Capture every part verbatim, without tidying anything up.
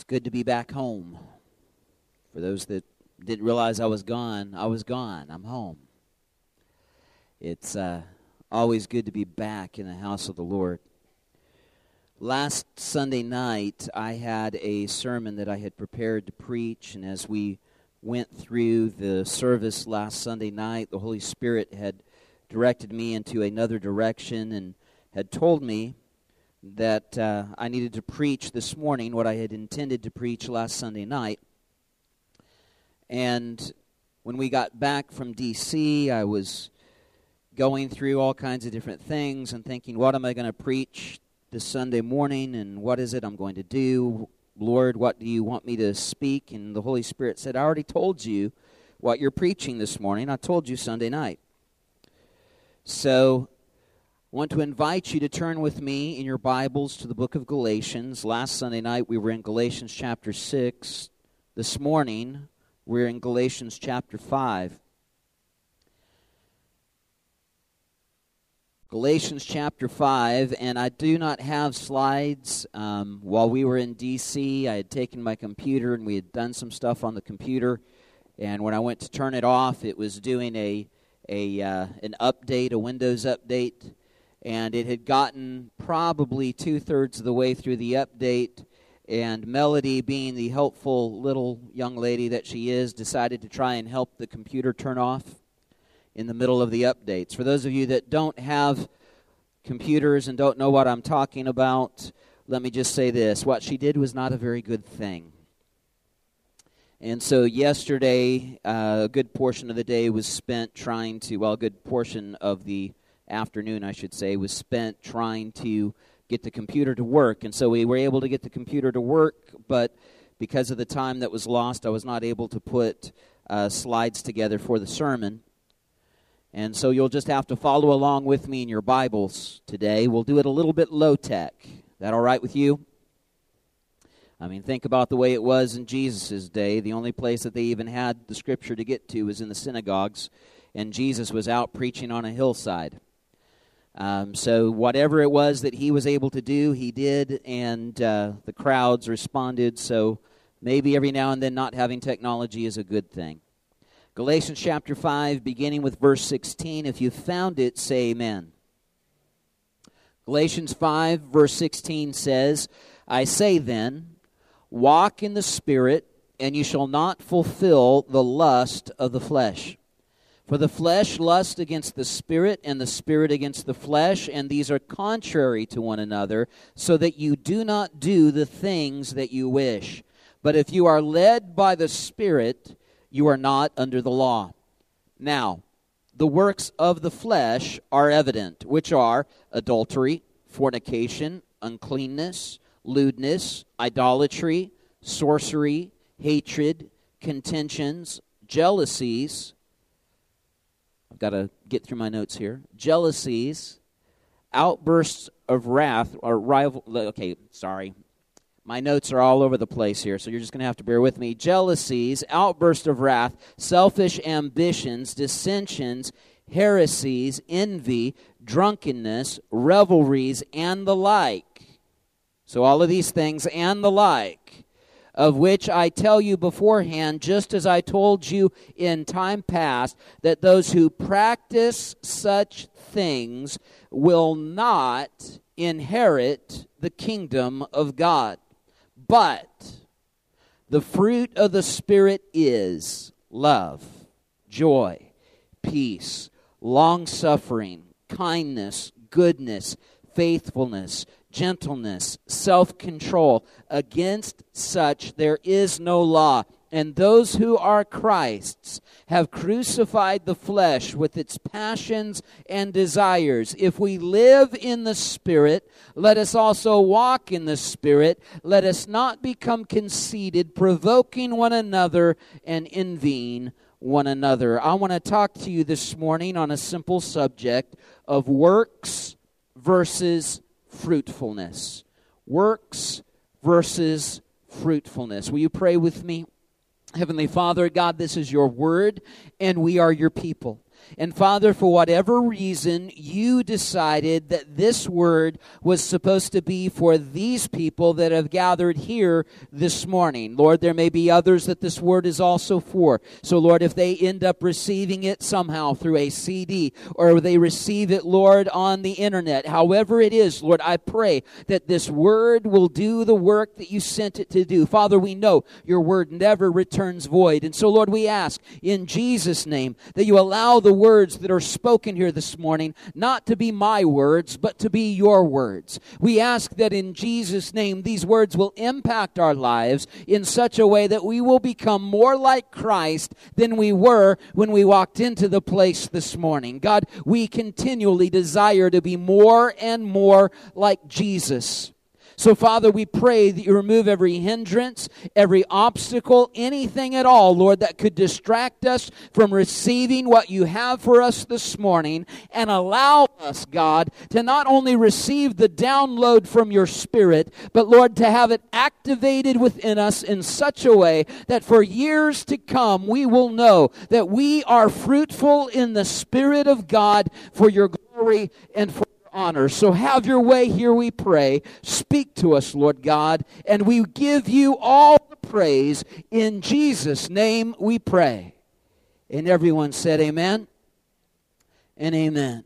good to be back home. For those that didn't realize I was gone, I was gone. I'm home. It's uh, always good to be back in the house of the Lord. Last Sunday night, I had a sermon that I had prepared to preach, and as we went through the service last Sunday night, the Holy Spirit had directed me into another direction and had told me that uh, I needed to preach this morning what I had intended to preach last Sunday night. And when we got back from D C, I was going through all kinds of different things and thinking, what am I going to preach this Sunday morning, and what is it I'm going to do? Lord, what do you want me to speak? And the Holy Spirit said, I already told you what you're preaching this morning. I told you Sunday night. So I want to invite you to turn with me in your Bibles to the book of Galatians. Last Sunday night we were in Galatians chapter six. This morning we're in Galatians chapter five. Galatians chapter five, and I do not have slides. Um, while we were in D C, I had taken my computer and we had done some stuff on the computer, and when I went to turn it off, it was doing a, a uh, an update, a Windows update. And it had gotten probably two-thirds of the way through the update, and Melody, being the helpful little young lady that she is, decided to try and help the computer turn off in the middle of the updates. For those of you that don't have computers and don't know what I'm talking about, let me just say this. What she did was not a very good thing. And so yesterday, uh, a good portion of the day was spent trying to, well, a good portion of the afternoon, I should say, was spent trying to get the computer to work. And so we were able to get the computer to work, but because of the time that was lost, I was not able to put uh, slides together for the sermon. And so you'll just have to follow along with me in your Bibles today. We'll do it a little bit low-tech. That all right with you? I mean, think about the way it was in Jesus' day. The only place that they even had the Scripture to get to was in the synagogues, and Jesus was out preaching on a hillside. Um, so whatever it was that he was able to do, he did, and uh, the crowds responded. So maybe every now and then not having technology is a good thing. Galatians chapter five, beginning with verse sixteen. If you found it, say amen. Galatians five, verse sixteen says, I say then, walk in the Spirit, and you shall not fulfill the lust of the flesh. For the flesh lusts against the Spirit, and the Spirit against the flesh, and these are contrary to one another, so that you do not do the things that you wish. But if you are led by the Spirit, you are not under the law. Now, the works of the flesh are evident, which are adultery, fornication, uncleanness, lewdness, idolatry, sorcery, hatred, contentions, jealousies. I've got to get through my notes here. Jealousies, outbursts of wrath, or rival. Okay, sorry. My notes are all over the place here, so you're just going to have to bear with me. Jealousies, outbursts of wrath, selfish ambitions, dissensions, heresies, envy, drunkenness, revelries, and the like. So all of these things and the like, of which I tell you beforehand, just as I told you in time past, that those who practice such things will not inherit the kingdom of God. But the fruit of the Spirit is love, joy, peace, long-suffering, kindness, goodness, faithfulness, gentleness, self-control. Against such there is no law. And those who are Christ's have crucified the flesh with its passions and desires. If we live in the Spirit, let us also walk in the Spirit. Let us not become conceited, provoking one another and envying one another. I want to talk to you this morning on a simple subject of works versus fruitfulness. Works versus fruitfulness. Will you pray with me? Heavenly Father, God, this is your word, and we are your people. And Father, for whatever reason, you decided that this word was supposed to be for these people that have gathered here this morning. Lord, there may be others that this word is also for. So, Lord, if they end up receiving it somehow through a C D, or they receive it, Lord, on the internet, however it is, Lord, I pray that this word will do the work that you sent it to do. Father, we know your word never returns void. And so, Lord, we ask in Jesus' name that you allow the words that are spoken here this morning not to be my words, but to be your words. We ask that in Jesus' name these words will impact our lives in such a way that we will become more like Christ than we were when we walked into the place this morning. God, we continually desire to be more and more like Jesus. So, Father, we pray that you remove every hindrance, every obstacle, anything at all, Lord, that could distract us from receiving what you have for us this morning, and allow us, God, to not only receive the download from your Spirit, but, Lord, to have it activated within us in such a way that for years to come we will know that we are fruitful in the Spirit of God for your glory and for honor. So have your way here, we pray. Speak to us, Lord God, and we give you all the praise. In Jesus' name we pray. And everyone said amen and amen.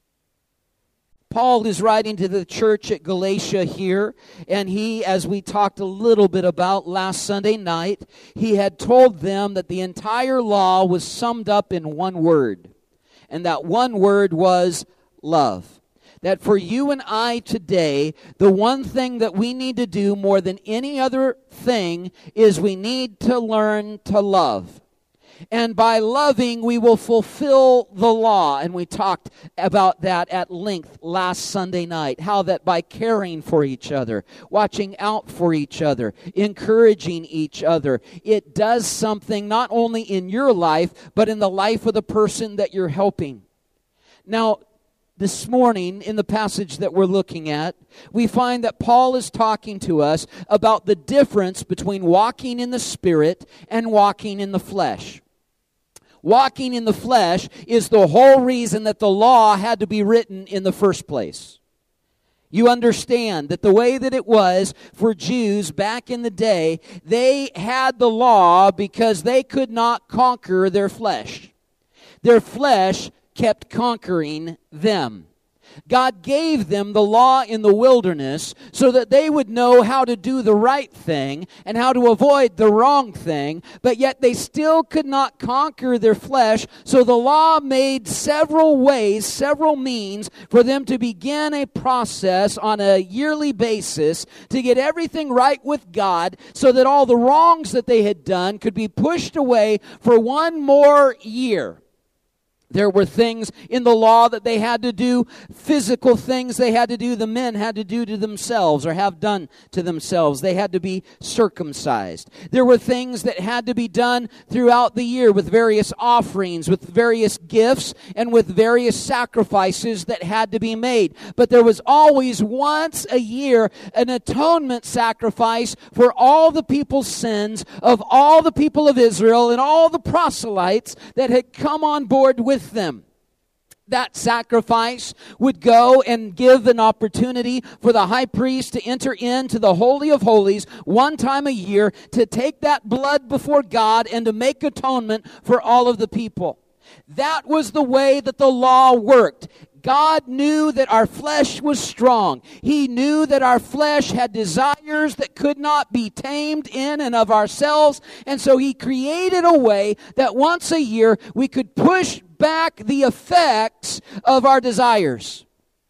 Paul is writing to the church at Galatia here, and he, as we talked a little bit about last Sunday night, he had told them that the entire law was summed up in one word, and that one word was love. That for you and I today, the one thing that we need to do more than any other thing is we need to learn to love. And by loving, we will fulfill the law. And we talked about that at length last Sunday night. How that by caring for each other, watching out for each other, encouraging each other, it does something not only in your life, but in the life of the person that you're helping. Now, this morning, in the passage that we're looking at, we find that Paul is talking to us about the difference between walking in the Spirit and walking in the flesh. Walking in the flesh is the whole reason that the law had to be written in the first place. You understand that the way that it was for Jews back in the day, they had the law because they could not conquer their flesh. Their flesh kept conquering them. God gave them the law in the wilderness so that they would know how to do the right thing and how to avoid the wrong thing, but yet they still could not conquer their flesh, so the law made several ways, several means for them to begin a process on a yearly basis to get everything right with God so that all the wrongs that they had done could be pushed away for one more year. There were things in the law that they had to do, physical things they had to do, the men had to do to themselves or have done to themselves. They had to be circumcised. There were things that had to be done throughout the year with various offerings, with various gifts, and with various sacrifices that had to be made. But there was always once a year an atonement sacrifice for all the people's sins of all the people of Israel and all the proselytes that had come on board with them. That sacrifice would go and give an opportunity for the high priest to enter into the Holy of Holies one time a year to take that blood before God and to make atonement for all of the people. That was the way that the law worked. God knew that our flesh was strong. He knew that our flesh had desires that could not be tamed in and of ourselves. And so he created a way that once a year we could push back the effects of our desires.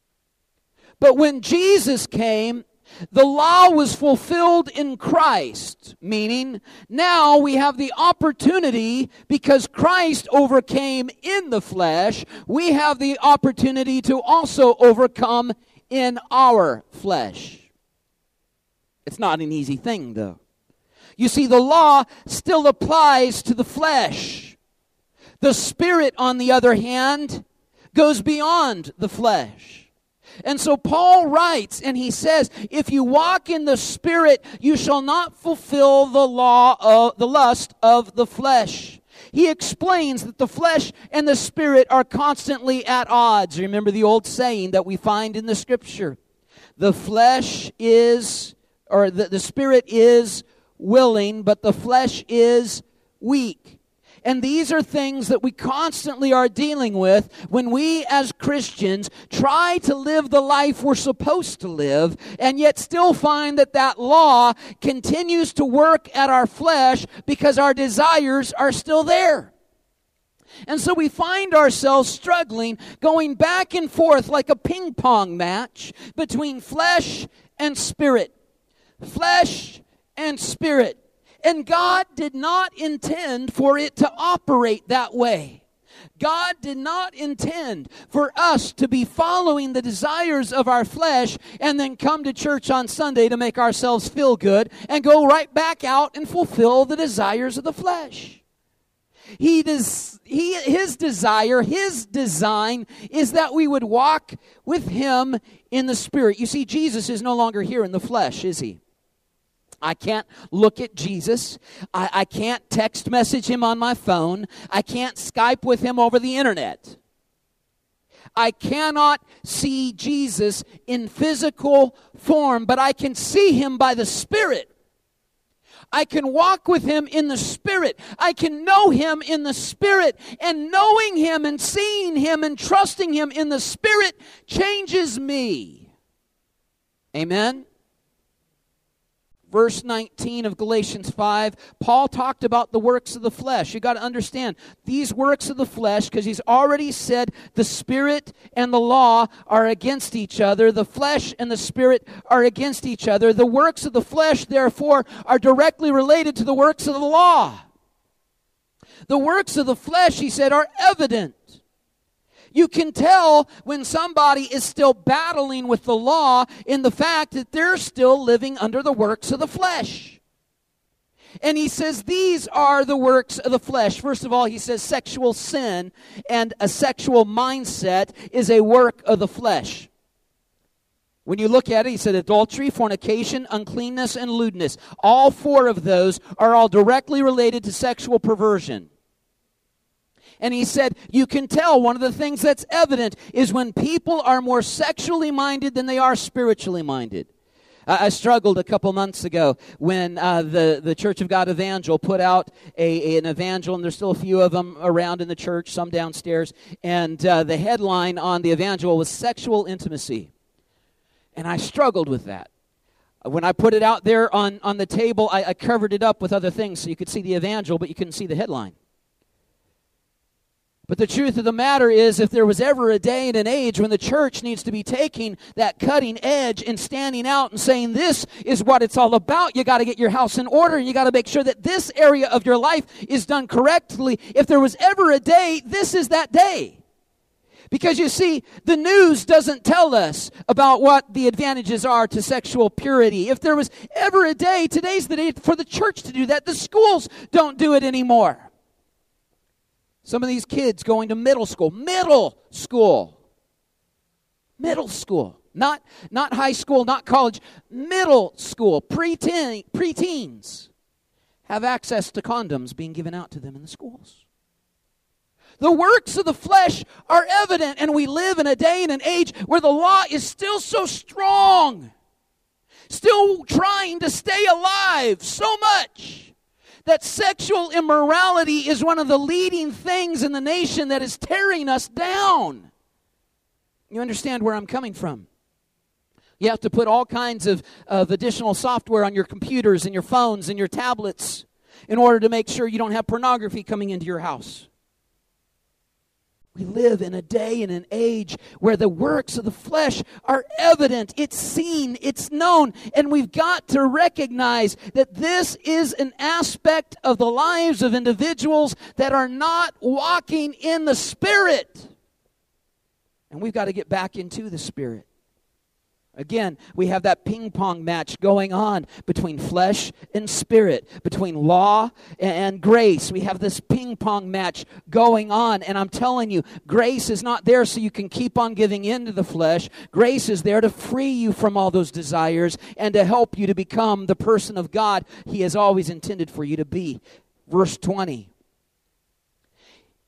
But when Jesus came, the law was fulfilled in Christ, meaning now we have the opportunity, because Christ overcame in the flesh, we have the opportunity to also overcome in our flesh. It's not an easy thing, though. You see, the law still applies to the flesh. The Spirit, on the other hand, goes beyond the flesh. And so Paul writes, and he says, if you walk in the Spirit, you shall not fulfill the law of the lust of the flesh. he explains that the flesh and the spirit are constantly at odds. Remember the old saying that we find in the Scripture. The flesh is, or the, the spirit is willing, but the flesh is weak. And these are things that we constantly are dealing with when we as Christians try to live the life we're supposed to live, and yet still find that that law continues to work at our flesh because our desires are still there. And so we find ourselves struggling, going back and forth like a ping pong match between flesh and spirit. Flesh and spirit. And God did not intend for it to operate that way. God did not intend for us to be following the desires of our flesh and then come to church on Sunday to make ourselves feel good and go right back out and fulfill the desires of the flesh. He does, he, his desire, his design is that we would walk with him in the Spirit. You see, Jesus is no longer here in the flesh, is he? I can't look at Jesus. I, I can't text message him on my phone. I can't Skype with him over the internet. I cannot see Jesus in physical form, but I can see him by the Spirit. I can walk with him in the Spirit. I can know him in the Spirit. And knowing him and seeing him and trusting him in the Spirit changes me. Amen? Verse nineteen of Galatians five, Paul talked about the works of the flesh. You got to understand, these works of the flesh, because he's already said the Spirit and the law are against each other. The flesh and the Spirit are against each other. The works of the flesh, therefore, are directly related to the works of the law. The works of the flesh, he said, are evident. You can tell when somebody is still battling with the law in the fact that they're still living under the works of the flesh. And he says these are the works of the flesh. First of all, he says sexual sin and a sexual mindset is a work of the flesh. When you look at it, he said adultery, fornication, uncleanness, and lewdness. All four of those are all directly related to sexual perversion. And he said, you can tell one of the things that's evident is when people are more sexually minded than they are spiritually minded. I, I struggled a couple months ago when uh, the, the Church of God Evangel put out a, an evangel, and there's still a few of them around in the church, some downstairs, and uh, the headline on the evangel was sexual intimacy. And I struggled with that. When I put it out there on, on the table, I, I covered it up with other things so you could see the evangel, but you couldn't see the headline. But the truth of the matter is, if there was ever a day and an age when the church needs to be taking that cutting edge and standing out and saying, this is what it's all about, you got to get your house in order, and you got to make sure that this area of your life is done correctly. If there was ever a day, this is that day. Because you see, the news doesn't tell us about what the advantages are to sexual purity. If there was ever a day, today's the day for the church to do that. The schools don't do it anymore. Some of these kids going to middle school, middle school, middle school, not, not high school, not college, middle school, preteen, preteens have access to condoms being given out to them in the schools. The works of the flesh are evident, and we live in a day and an age where the law is still so strong, still trying to stay alive so much, that sexual immorality is one of the leading things in the nation that is tearing us down. You understand where I'm coming from? You have to put all kinds of, of additional software on your computers and your phones and your tablets in order to make sure you don't have pornography coming into your house. We live in a day and an age where the works of the flesh are evident. It's seen, it's known, and we've got to recognize that this is an aspect of the lives of individuals that are not walking in the Spirit. And we've got to get back into the Spirit. Again, we have that ping pong match going on between flesh and spirit, between law and grace. We have this ping pong match going on. And I'm telling you, grace is not there so you can keep on giving in to the flesh. Grace is there to free you from all those desires and to help you to become the person of God He has always intended for you to be. Verse twenty.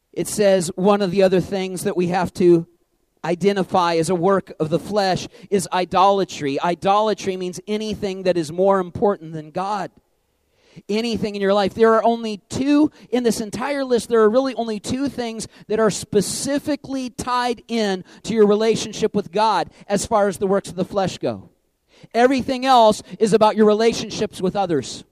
It says one of the other things that we have to identify as a work of the flesh is idolatry. Idolatry means anything that is more important than God. Anything in your life. There are only two, in this entire list, there are really only two things that are specifically tied in to your relationship with God as far as the works of the flesh go. Everything else is about your relationships with others.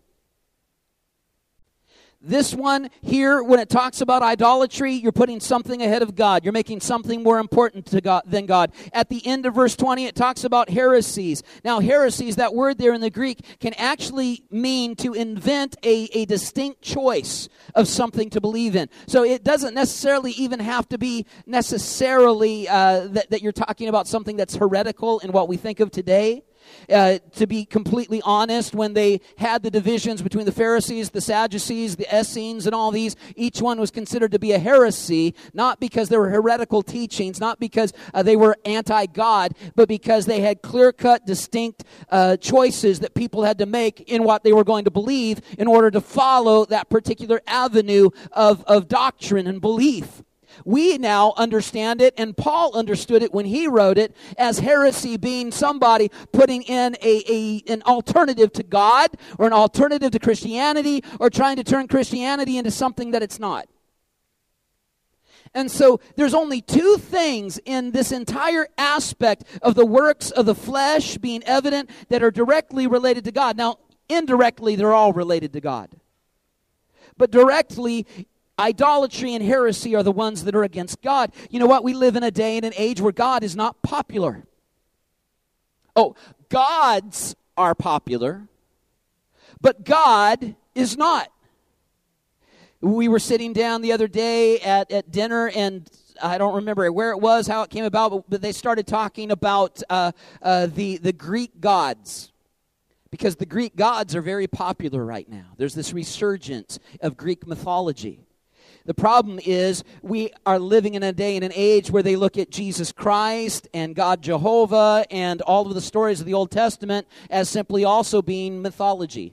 This one here, when it talks about idolatry, you're putting something ahead of God. You're making something more important to God than God. At the end of verse twenty, it talks about heresies. Now, heresies, that word there in the Greek, can actually mean to invent a, a distinct choice of something to believe in. So it doesn't necessarily even have to be necessarily uh, that, that you're talking about something that's heretical in what we think of today. Uh, to be completely honest, when they had the divisions between the Pharisees, the Sadducees, the Essenes, and all these, each one was considered to be a heresy, not because they were heretical teachings, not because uh, they were anti-God, but because they had clear-cut, distinct uh, choices that people had to make in what they were going to believe in order to follow that particular avenue of, of doctrine and belief. We now understand it, and Paul understood it when he wrote it, as heresy being somebody putting in a, a an alternative to God or an alternative to Christianity or trying to turn Christianity into something that it's not. And so there's only two things in this entire aspect of the works of the flesh being evident that are directly related to God. Now, indirectly, they're all related to God. But directly, idolatry and heresy are the ones that are against God. You know what? We live in a day and an age where God is not popular. Oh, gods are popular, but God is not. We were sitting down the other day at, at dinner, and I don't remember where it was, how it came about, but, but they started talking about uh, uh, the, the Greek gods. Because the Greek gods are very popular right now. There's this resurgence of Greek mythology. The problem is we are living in a day and an age where they look at Jesus Christ and God Jehovah and all of the stories of the Old Testament as simply also being mythology.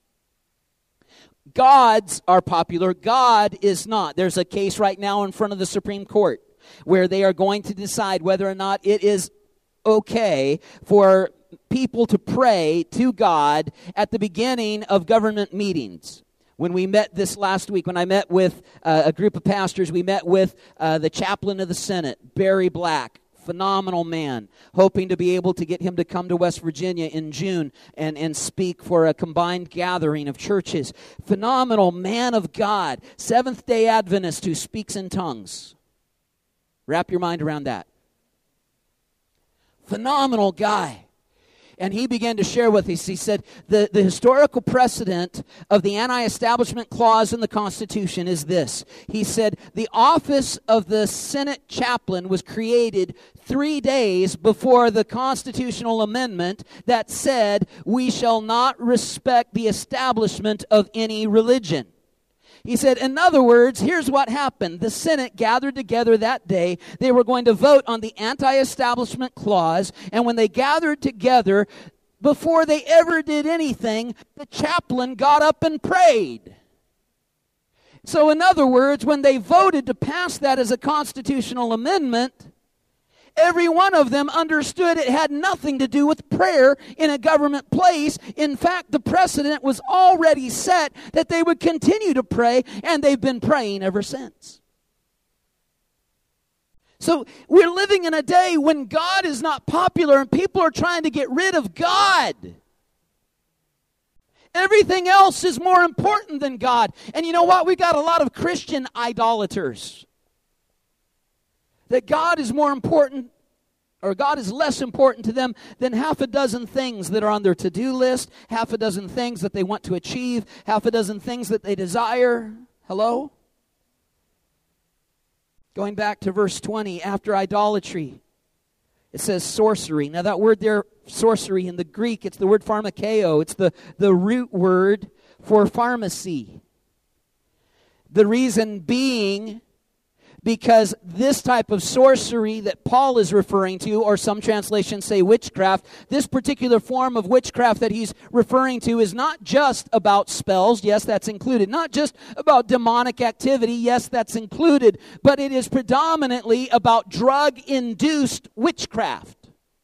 Gods are popular. God is not. There's a case right now in front of the Supreme Court where they are going to decide whether or not it is okay for people to pray to God at the beginning of government meetings. When we met this last week, when I met with uh, a group of pastors, we met with uh, the chaplain of the Senate, Barry Black, phenomenal man, hoping to be able to get him to come to West Virginia in June and, and speak for a combined gathering of churches. Phenomenal man of God, Seventh-day Adventist who speaks in tongues. Wrap your mind around that. Phenomenal guy. And he began to share with us, he said, the, the historical precedent of the anti-establishment clause in the Constitution is this. He said, the office of the Senate chaplain was created three days before the constitutional amendment that said, we shall not respect the establishment of any religion. He said, in other words, here's what happened. The Senate gathered together that day. They were going to vote on the anti-establishment clause. And when they gathered together, before they ever did anything, the chaplain got up and prayed. So in other words, when they voted to pass that as a constitutional amendment, every one of them understood it had nothing to do with prayer in a government place. In fact, the precedent was already set that they would continue to pray, and they've been praying ever since. So we're living in a day when God is not popular and people are trying to get rid of God. Everything else is more important than God. And you know what? We've got a lot of Christian idolaters. That God is more important, or God is less important to them than half a dozen things that are on their to-do list, half a dozen things that they want to achieve, half a dozen things that they desire. Hello? Going back to verse twenty, after idolatry, it says sorcery. Now that word there, sorcery, in the Greek, it's the word pharmakeo. It's the, the root word for pharmacy. The reason being because this type of sorcery that Paul is referring to, or some translations say witchcraft, this particular form of witchcraft that he's referring to is not just about spells, yes, that's included, not just about demonic activity, yes, that's included, but it is predominantly about drug-induced witchcraft.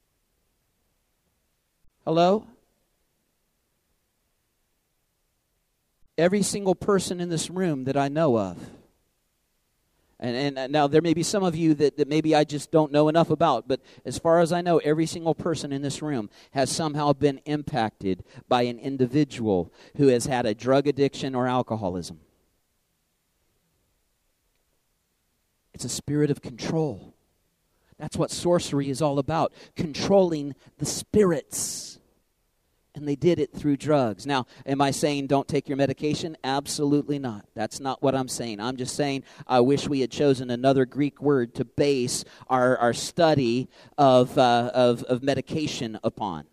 Hello? Every single person in this room that I know of, and, and now there may be some of you that, that maybe I just don't know enough about, but as far as I know, every single person in this room has somehow been impacted by an individual who has had a drug addiction or alcoholism. It's a spirit of control. That's what sorcery is all about, controlling the spirits. And they did it through drugs. Now, am I saying don't take your medication? Absolutely not. That's not what I'm saying. I'm just saying I wish we had chosen another Greek word to base our, our study of, uh, of, of medication upon.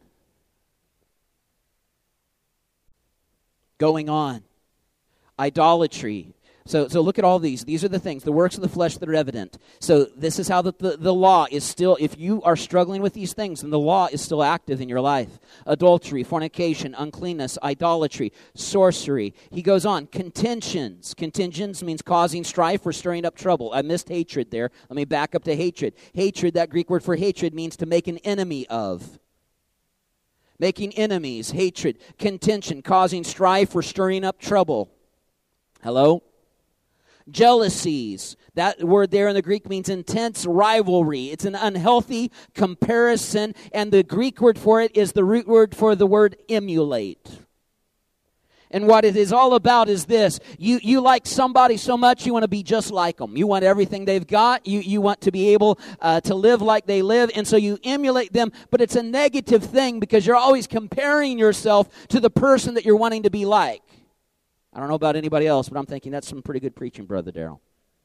Going on. Idolatry. So so look at all these. These are the things, the works of the flesh that are evident. So this is how the, the, the law is still, if you are struggling with these things, then the law is still active in your life. Adultery, fornication, uncleanness, idolatry, sorcery. He goes on, contentions. Contentions means causing strife or stirring up trouble. I missed hatred there. Let me back up to hatred. Hatred, that Greek word for hatred, means to make an enemy of. Making enemies, hatred, contention, causing strife or stirring up trouble. Hello? Jealousies. That word there in the Greek means intense rivalry. It's an unhealthy comparison, and the Greek word for it is the root word for the word emulate. And what it is all about is this. You you like somebody so much, you want to be just like them. You want everything they've got. You, you want to be able uh, to live like they live, and so you emulate them, but it's a negative thing because you're always comparing yourself to the person that you're wanting to be like. I don't know about anybody else, but I'm thinking that's some pretty good preaching, Brother Darrell.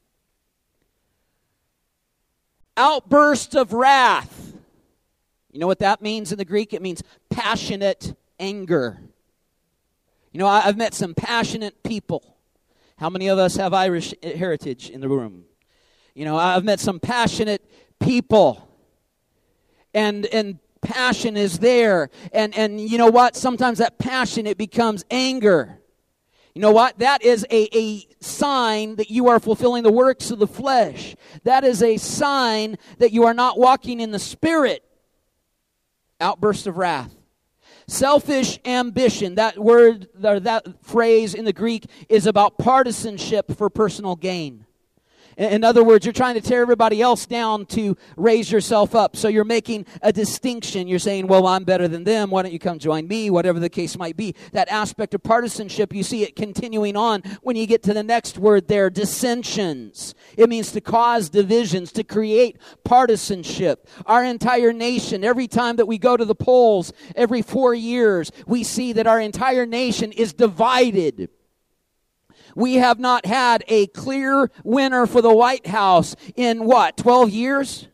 Outburst of wrath. You know what that means in the Greek? It means passionate anger. You know, I've met some passionate people. How many of us have Irish heritage in the room? You know, I've met some passionate people. And and passion is there. And, and you know what? Sometimes that passion, it becomes anger. You know what? That is a, a sign that you are fulfilling the works of the flesh. That is a sign that you are not walking in the Spirit. Outburst of wrath. Selfish ambition. That word, or that phrase in the Greek is about partisanship for personal gain. In other words, you're trying to tear everybody else down to raise yourself up. So you're making a distinction. You're saying, well, I'm better than them. Why don't you come join me? Whatever the case might be. That aspect of partisanship, you see it continuing on when you get to the next word there, dissensions. It means to cause divisions, to create partisanship. Our entire nation, every time that we go to the polls, every four years, we see that our entire nation is divided. We have not had a clear winner for the White House in what, twelve years?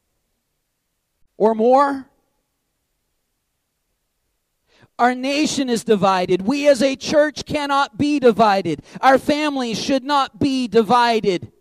Or more? Our nation is divided. We as a church cannot be divided. Our families should not be divided.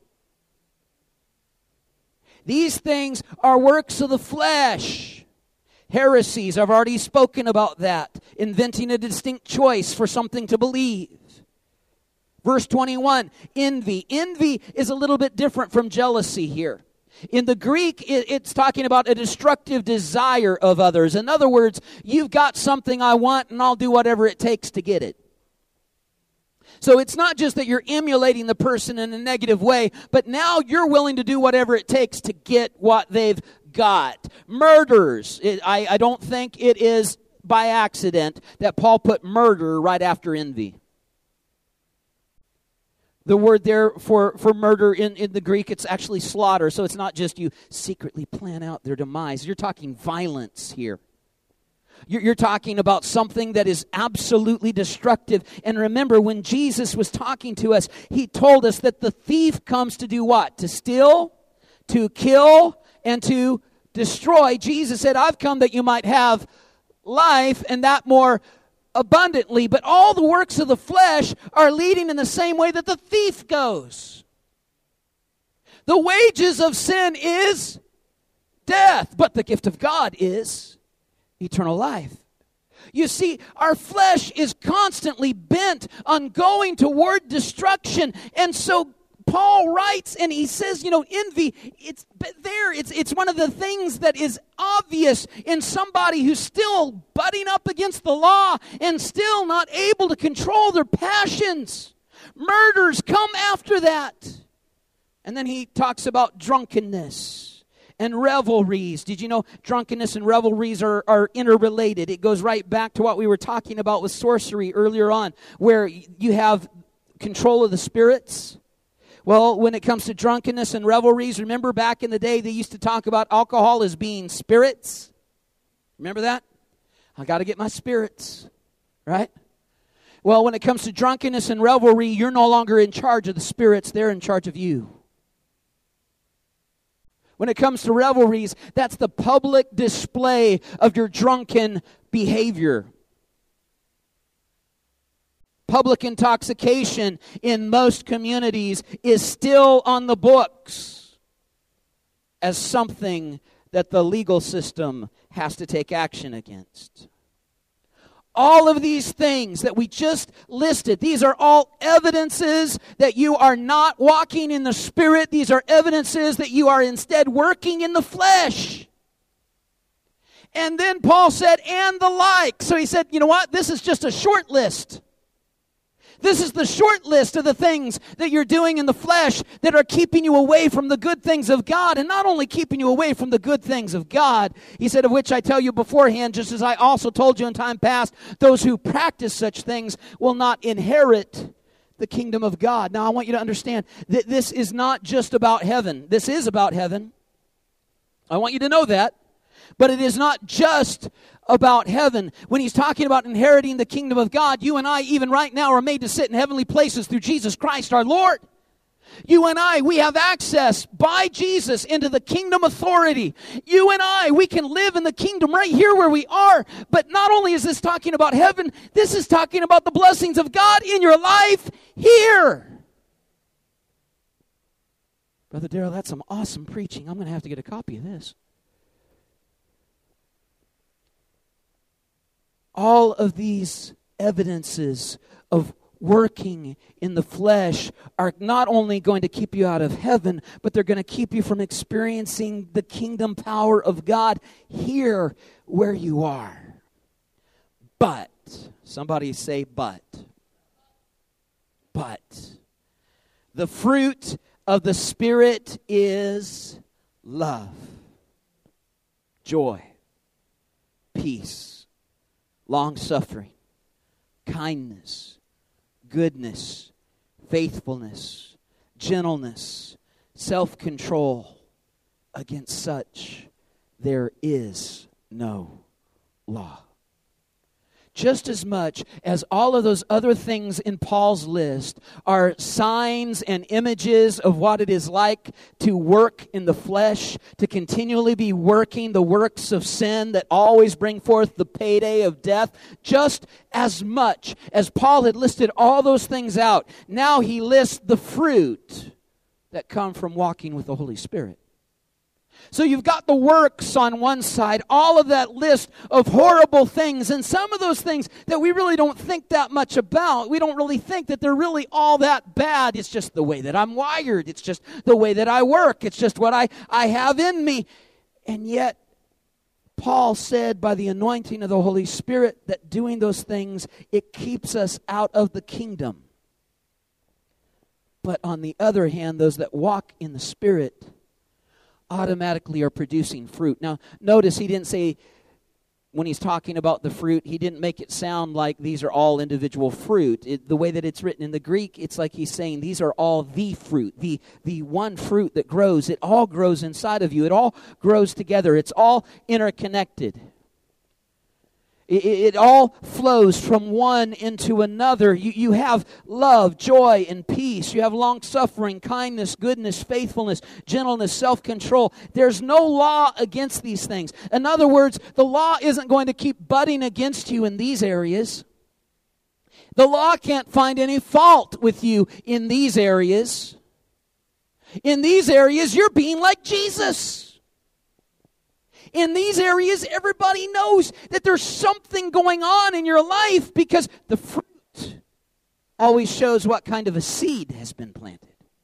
These things are works of the flesh. Heresies, I've already spoken about that. Inventing a distinct choice for something to believe. Verse twenty-one, envy. Envy is a little bit different from jealousy here. In the Greek, it's talking about a destructive desire of others. In other words, you've got something I want and I'll do whatever it takes to get it. So it's not just that you're emulating the person in a negative way, but now you're willing to do whatever it takes to get what they've got. Murders. It, I, I don't think it is by accident that Paul put murder right after envy. The word there for, for murder in, in the Greek, it's actually slaughter. So it's not just you secretly plan out their demise. You're talking violence here. You're, you're talking about something that is absolutely destructive. And remember, when Jesus was talking to us, he told us that the thief comes to do what? To steal, to kill, and to destroy. Jesus said, I've come that you might have life, and that more abundantly, but all the works of the flesh are leading in the same way that the thief goes. The wages of sin is death, but the gift of God is eternal life. You see, our flesh is constantly bent on going toward destruction. And so Paul writes and he says, you know, envy, it's there. It's, it's one of the things that is obvious in somebody who's still butting up against the law and still not able to control their passions. Murders come after that. And then he talks about drunkenness and revelries. Did you know drunkenness and revelries are, are interrelated? It goes right back to what we were talking about with sorcery earlier on, where you have control of the spirits. Well, when it comes to drunkenness and revelries, remember back in the day they used to talk about alcohol as being spirits? Remember that? I got to get my spirits, right? Well, when it comes to drunkenness and revelry, you're no longer in charge of the spirits. They're in charge of you. When it comes to revelries, that's the public display of your drunken behavior. Public intoxication in most communities is still on the books as something that the legal system has to take action against. All of these things that we just listed, these are all evidences that you are not walking in the Spirit. These are evidences that you are instead working in the flesh. And then Paul said, and the like. So he said, you know what? This is just a short list. This is the short list of the things that you're doing in the flesh that are keeping you away from the good things of God. And not only keeping you away from the good things of God, he said, of which I tell you beforehand, just as I also told you in time past, those who practice such things will not inherit the kingdom of God. Now I want you to understand that this is not just about heaven. This is about heaven. I want you to know that. But it is not just about heaven. When he's talking about inheriting the kingdom of God, you and I, even right now, are made to sit in heavenly places through Jesus Christ our Lord. You and I, we have access by Jesus into the kingdom authority. You and I, we can live in the kingdom right here where we are. But not only is this talking about heaven, this is talking about the blessings of God in your life here. Brother Darrell, that's some awesome preaching. I'm going to have to get a copy of this. All of these evidences of working in the flesh are not only going to keep you out of heaven, but they're going to keep you from experiencing the kingdom power of God here where you are. But, somebody say but. But, the fruit of the Spirit is love, joy, peace, long-suffering, kindness, goodness, faithfulness, gentleness, self-control. Against such there is no law. Just as much as all of those other things in Paul's list are signs and images of what it is like to work in the flesh, to continually be working the works of sin that always bring forth the payday of death, just as much as Paul had listed all those things out, now he lists the fruit that come from walking with the Holy Spirit. So you've got the works on one side, all of that list of horrible things, and some of those things that we really don't think that much about. We don't really think that they're really all that bad. It's just the way that I'm wired. It's just the way that I work. It's just what I, I have in me. And yet, Paul said by the anointing of the Holy Spirit that doing those things, it keeps us out of the kingdom. But on the other hand, those that walk in the Spirit automatically are producing fruit. Now, notice he didn't say, when he's talking about the fruit, he didn't make it sound like these are all individual fruit. It, the way that it's written in the Greek, it's like he's saying these are all the fruit, the, the one fruit that grows. It all grows inside of you. It all grows together. It's all interconnected. It, it all flows from one into another. You, you have love, joy, and peace. You have long-suffering, kindness, goodness, faithfulness, gentleness, self-control. There's no law against these things. In other words, the law isn't going to keep butting against you in these areas. The law can't find any fault with you in these areas. In these areas, you're being like Jesus. In these areas, everybody knows that there's something going on in your life because the fruit always shows what kind of a seed has been planted.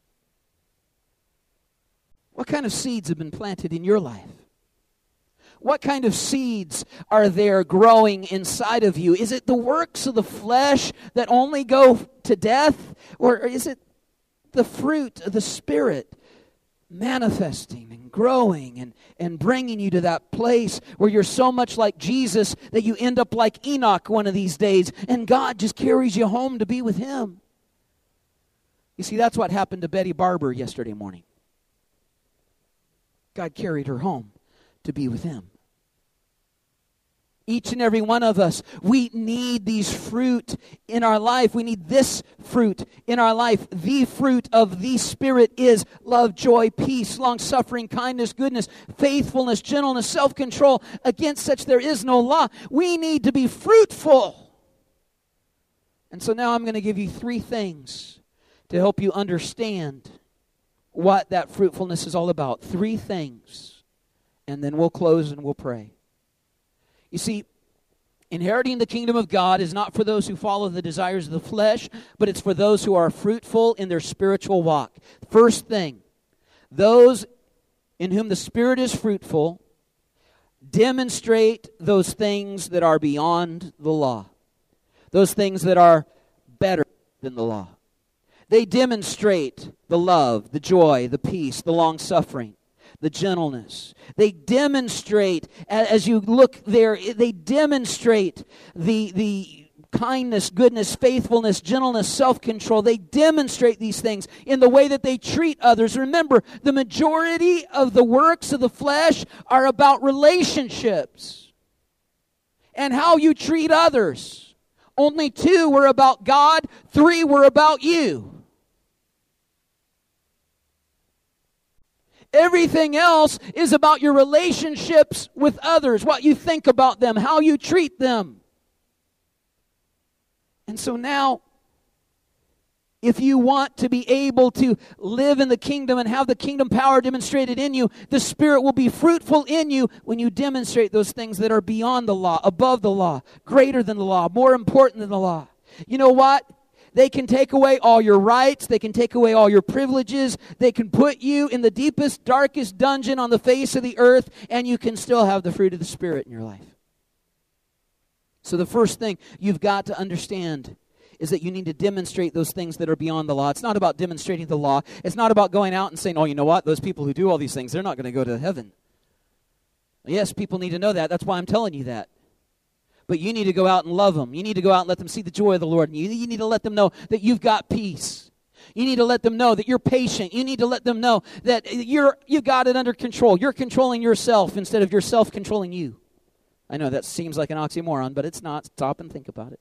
What kind of seeds have been planted in your life? What kind of seeds are there growing inside of you? Is it the works of the flesh that only go to death? Or is it the fruit of the Spirit manifesting and growing and, and bringing you to that place where you're so much like Jesus that you end up like Enoch one of these days and God just carries you home to be with Him? You see, that's what happened to Betty Barber yesterday morning. God carried her home to be with Him. Each and every one of us, we need these fruit in our life. We need this fruit in our life. The fruit of the Spirit is love, joy, peace, long-suffering, kindness, goodness, faithfulness, gentleness, self-control. Against such there is no law. We need to be fruitful. And so now I'm going to give you three things to help you understand what that fruitfulness is all about. Three things. And then we'll close and we'll pray. You see, inheriting the kingdom of God is not for those who follow the desires of the flesh, but it's for those who are fruitful in their spiritual walk. First thing, those in whom the Spirit is fruitful demonstrate those things that are beyond the law. Those things that are better than the law. They demonstrate the love, the joy, the peace, the long-suffering, the gentleness. They demonstrate, as you look there, they demonstrate the, the kindness, goodness, faithfulness, gentleness, self-control. They demonstrate these things in the way that they treat others. Remember, the majority of the works of the flesh are about relationships and how you treat others. Only two were about God, three were about you. Everything else is about your relationships with others, what you think about them, how you treat them. And so now, if you want to be able to live in the kingdom and have the kingdom power demonstrated in you, the Spirit will be fruitful in you when you demonstrate those things that are beyond the law, above the law, greater than the law, more important than the law. You know what? They can take away all your rights. They can take away all your privileges. They can put you in the deepest, darkest dungeon on the face of the earth, and you can still have the fruit of the Spirit in your life. So the first thing you've got to understand is that you need to demonstrate those things that are beyond the law. It's not about demonstrating the law. It's not about going out and saying, oh, you know what? Those people who do all these things, they're not going to go to heaven. Yes, people need to know that. That's why I'm telling you that. But you need to go out and love them. You need to go out and let them see the joy of the Lord. You, you need to let them know that you've got peace. You need to let them know that you're patient. You need to let them know that you're you got it under control. You're controlling yourself instead of yourself controlling you. I know that seems like an oxymoron, but it's not. Stop and think about it.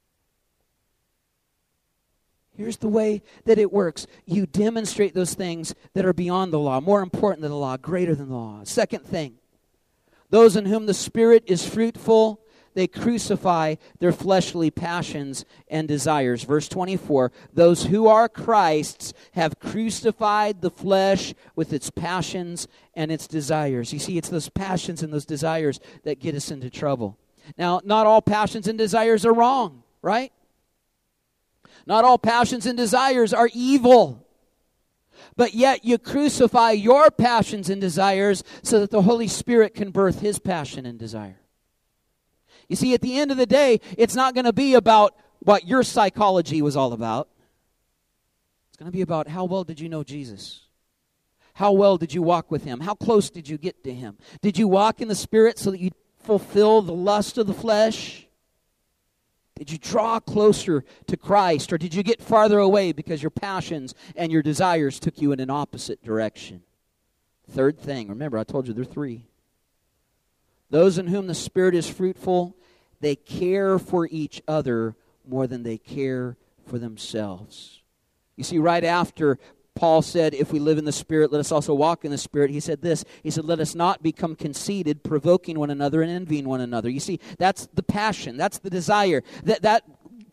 Here's the way that it works. You demonstrate those things that are beyond the law, more important than the law, greater than the law. Second thing, those in whom the Spirit is fruitful, they crucify their fleshly passions and desires. Verse twenty-four, those who are Christ's have crucified the flesh with its passions and its desires. You see, it's those passions and those desires that get us into trouble. Now, not all passions and desires are wrong, right? Not all passions and desires are evil. But yet you crucify your passions and desires so that the Holy Spirit can birth His passion and desire. You see, at the end of the day, it's not going to be about what your psychology was all about. It's going to be about how well did you know Jesus? How well did you walk with Him? How close did you get to Him? Did you walk in the Spirit so that you fulfill the lust of the flesh? Did you draw closer to Christ, or did you get farther away because your passions and your desires took you in an opposite direction? Third thing, remember I told you there are three. Those in whom the Spirit is fruitful, they care for each other more than they care for themselves. You see, right after Paul said, if we live in the Spirit, let us also walk in the Spirit, he said this. He said, let us not become conceited, provoking one another and envying one another. You see, that's the passion. That's the desire. That, that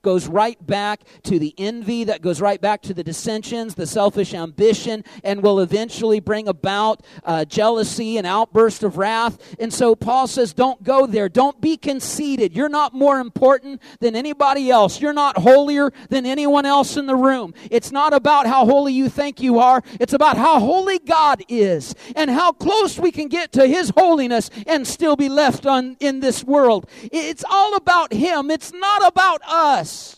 goes right back to the envy, that goes right back to the dissensions, the selfish ambition, and will eventually bring about uh, jealousy and outburst of wrath. And so Paul says, don't go there. Don't be conceited. You're not more important than anybody else. You're not holier than anyone else in the room. It's not about how holy you think you are. It's about how holy God is and how close we can get to His holiness and still be left on in this world. It's all about Him. It's not about us.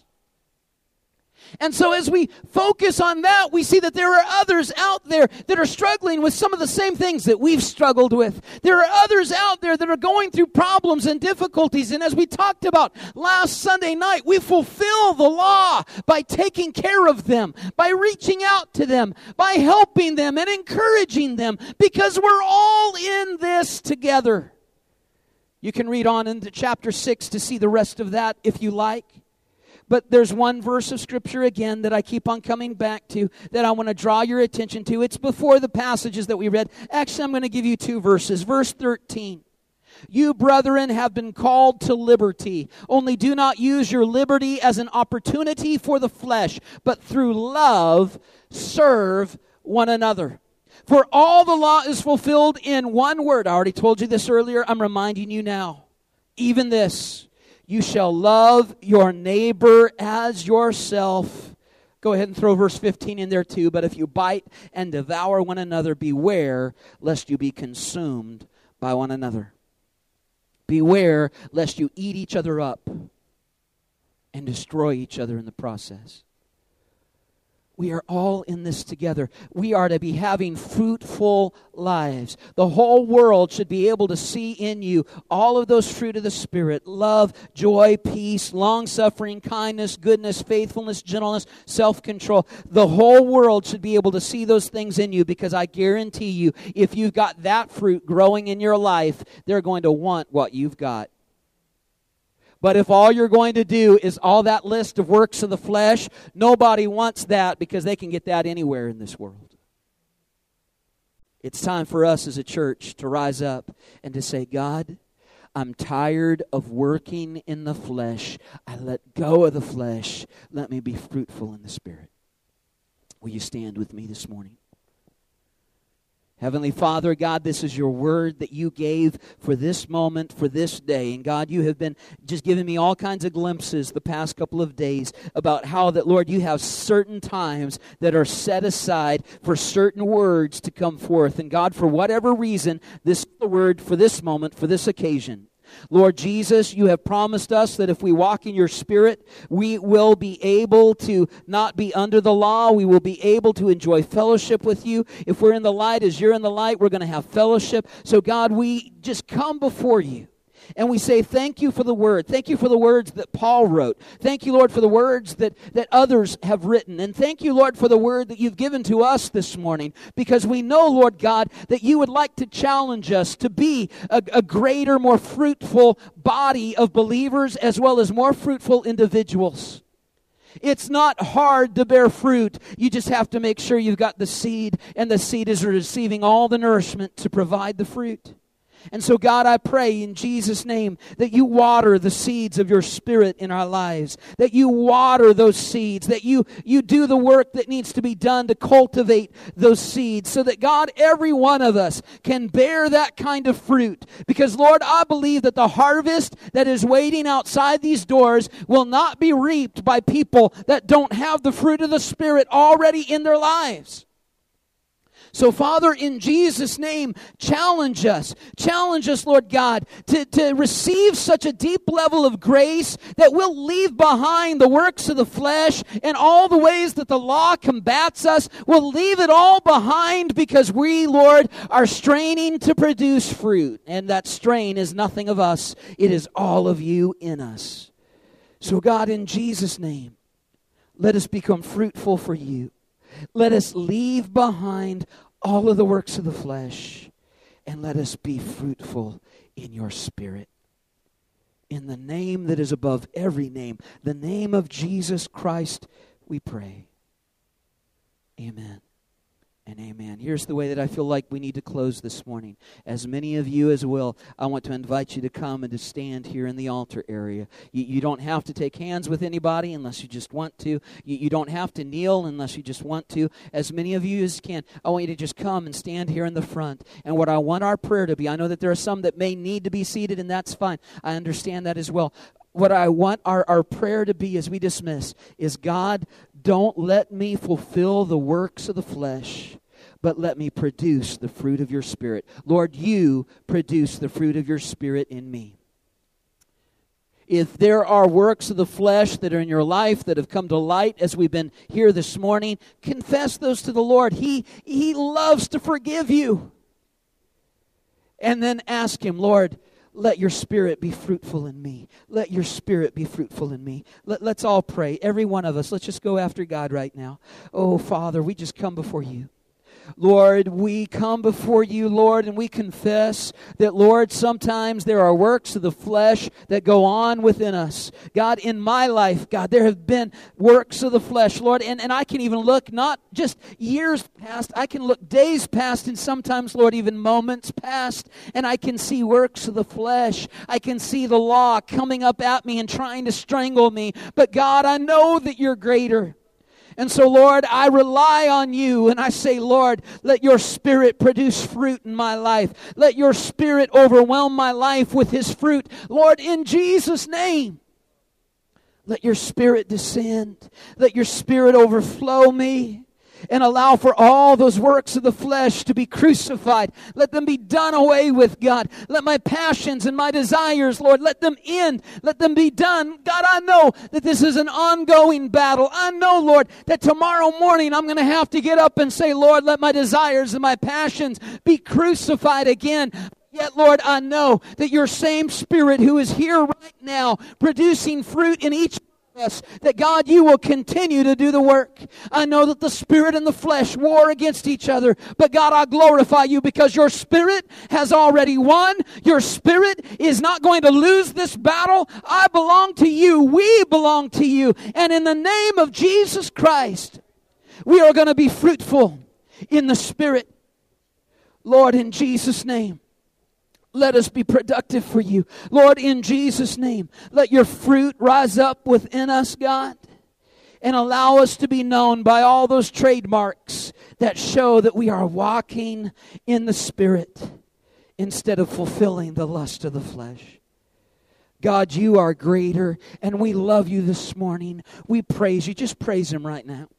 And so as we focus on that, we see that there are others out there that are struggling with some of the same things that we've struggled with. There are others out there that are going through problems and difficulties. And as we talked about last Sunday night, we fulfill the law by taking care of them, by reaching out to them, by helping them and encouraging them, because we're all in this together. You can read on into chapter six to see the rest of that if you like. But there's one verse of Scripture again that I keep on coming back to that I want to draw your attention to. It's before the passages that we read. Actually, I'm going to give you two verses. Verse thirteen. You, brethren, have been called to liberty. Only do not use your liberty as an opportunity for the flesh, but through love serve one another. For all the law is fulfilled in one word. I already told you this earlier. I'm reminding you now. Even this. You shall love your neighbor as yourself. Go ahead and throw verse fifteen in there too. But if you bite and devour one another, beware lest you be consumed by one another. Beware lest you eat each other up and destroy each other in the process. We are all in this together. We are to be having fruitful lives. The whole world should be able to see in you all of those fruit of the Spirit: love, joy, peace, long-suffering, kindness, goodness, faithfulness, gentleness, self-control. The whole world should be able to see those things in you, because I guarantee you, if you've got that fruit growing in your life, they're going to want what you've got. But if all you're going to do is all that list of works of the flesh, nobody wants that, because they can get that anywhere in this world. It's time for us as a church to rise up and to say, God, I'm tired of working in the flesh. I let go of the flesh. Let me be fruitful in the Spirit. Will you stand with me this morning? Heavenly Father, God, this is your word that you gave for this moment, for this day. And God, you have been just giving me all kinds of glimpses the past couple of days about how that, Lord, you have certain times that are set aside for certain words to come forth. And God, for whatever reason, this is the word for this moment, for this occasion. Lord Jesus, you have promised us that if we walk in your Spirit, we will be able to not be under the law. We will be able to enjoy fellowship with you. If we're in the light as you're in the light, we're going to have fellowship. So God, we just come before you. And we say, thank you for the word. Thank you for the words that Paul wrote. Thank you, Lord, for the words that, that others have written. And thank you, Lord, for the word that you've given to us this morning. Because we know, Lord God, that you would like to challenge us to be a, a greater, more fruitful body of believers, as well as more fruitful individuals. It's not hard to bear fruit. You just have to make sure you've got the seed, and the seed is receiving all the nourishment to provide the fruit. And so, God, I pray in Jesus' name that you water the seeds of your Spirit in our lives, that you water those seeds, that you, you do the work that needs to be done to cultivate those seeds, so that, God, every one of us can bear that kind of fruit. Because, Lord, I believe that the harvest that is waiting outside these doors will not be reaped by people that don't have the fruit of the Spirit already in their lives. So, Father, in Jesus' name, challenge us. Challenge us, Lord God, to, to receive such a deep level of grace that we'll leave behind the works of the flesh and all the ways that the law combats us. We'll leave it all behind, because we, Lord, are straining to produce fruit. And that strain is nothing of us. It is all of you in us. So, God, in Jesus' name, let us become fruitful for you. Let us leave behind all of the works of the flesh, and let us be fruitful in your Spirit. In the name that is above every name, the name of Jesus Christ, we pray. Amen. and amen. Here's the way that I feel like we need to close this morning. As many of you as will, I want to invite you to come and to stand here in the altar area. You, you don't have to take hands with anybody unless you just want to. You, you don't have to kneel unless you just want to. As many of you as can, I want you to just come and stand here in the front. And what I want our prayer to be, I know that there are some that may need to be seated, and that's fine. I understand that as well. What I want our, our prayer to be as we dismiss is, God, don't let me fulfill the works of the flesh, but let me produce the fruit of your Spirit. Lord, you produce the fruit of your Spirit in me. If there are works of the flesh that are in your life that have come to light as we've been here this morning, confess those to the Lord. He, he loves to forgive you. And then ask Him, Lord, let your Spirit be fruitful in me. Let your Spirit be fruitful in me. Let, let's all pray. Every one of us, let's just go after God right now. Oh, Father, we just come before you. Lord, we come before you, Lord, and we confess that, Lord, sometimes there are works of the flesh that go on within us. God, in my life, God, there have been works of the flesh, Lord, and, and I can even look not just years past, I can look days past, and sometimes, Lord, even moments past, and I can see works of the flesh. I can see the law coming up at me and trying to strangle me. But God, I know that you're greater. And so, Lord, I rely on you, and I say, Lord, let your Spirit produce fruit in my life. Let your Spirit overwhelm my life with His fruit. Lord, in Jesus' name, let your Spirit descend. Let your Spirit overflow me. And allow for all those works of the flesh to be crucified. Let them be done away with, God. Let my passions and my desires, Lord, let them end. Let them be done. God, I know that this is an ongoing battle. I know, Lord, that tomorrow morning I'm going to have to get up and say, Lord, let my desires and my passions be crucified again. Yet, Lord, I know that your same Spirit who is here right now, producing fruit in each us, that God, you will continue to do the work. I know that the Spirit and the flesh war against each other, but God, I glorify you because your Spirit has already won. Your Spirit is not going to lose this battle. I belong to you. We belong to you. And in the name of Jesus Christ, we are going to be fruitful in the Spirit. Lord, in Jesus' name, let us be productive for you. Lord, in Jesus' name, let your fruit rise up within us, God, and allow us to be known by all those trademarks that show that we are walking in the Spirit instead of fulfilling the lust of the flesh. God, you are greater, and we love you this morning. We praise you. Just praise Him right now.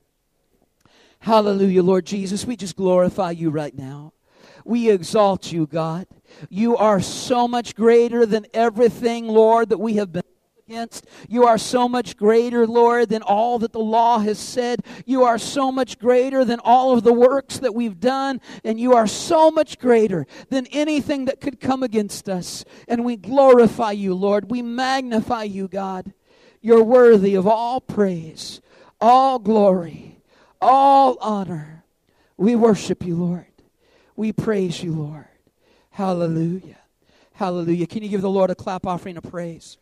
Hallelujah, Lord Jesus. We just glorify you right now. We exalt you, God. You are so much greater than everything, Lord, that we have been against. You are so much greater, Lord, than all that the law has said. You are so much greater than all of the works that we've done. And you are so much greater than anything that could come against us. And we glorify you, Lord. We magnify you, God. You're worthy of all praise, all glory, all honor. We worship you, Lord. We praise you, Lord. Hallelujah. Hallelujah. Can you give the Lord a clap offering of praise?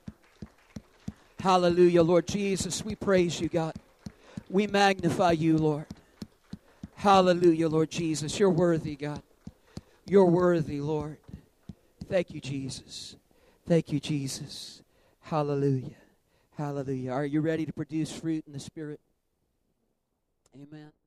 Hallelujah, Lord Jesus. We praise you, God. We magnify you, Lord. Hallelujah, Lord Jesus. You're worthy, God. You're worthy, Lord. Thank you, Jesus. Thank you, Jesus. Hallelujah. Hallelujah. Are you ready to produce fruit in the Spirit? Amen.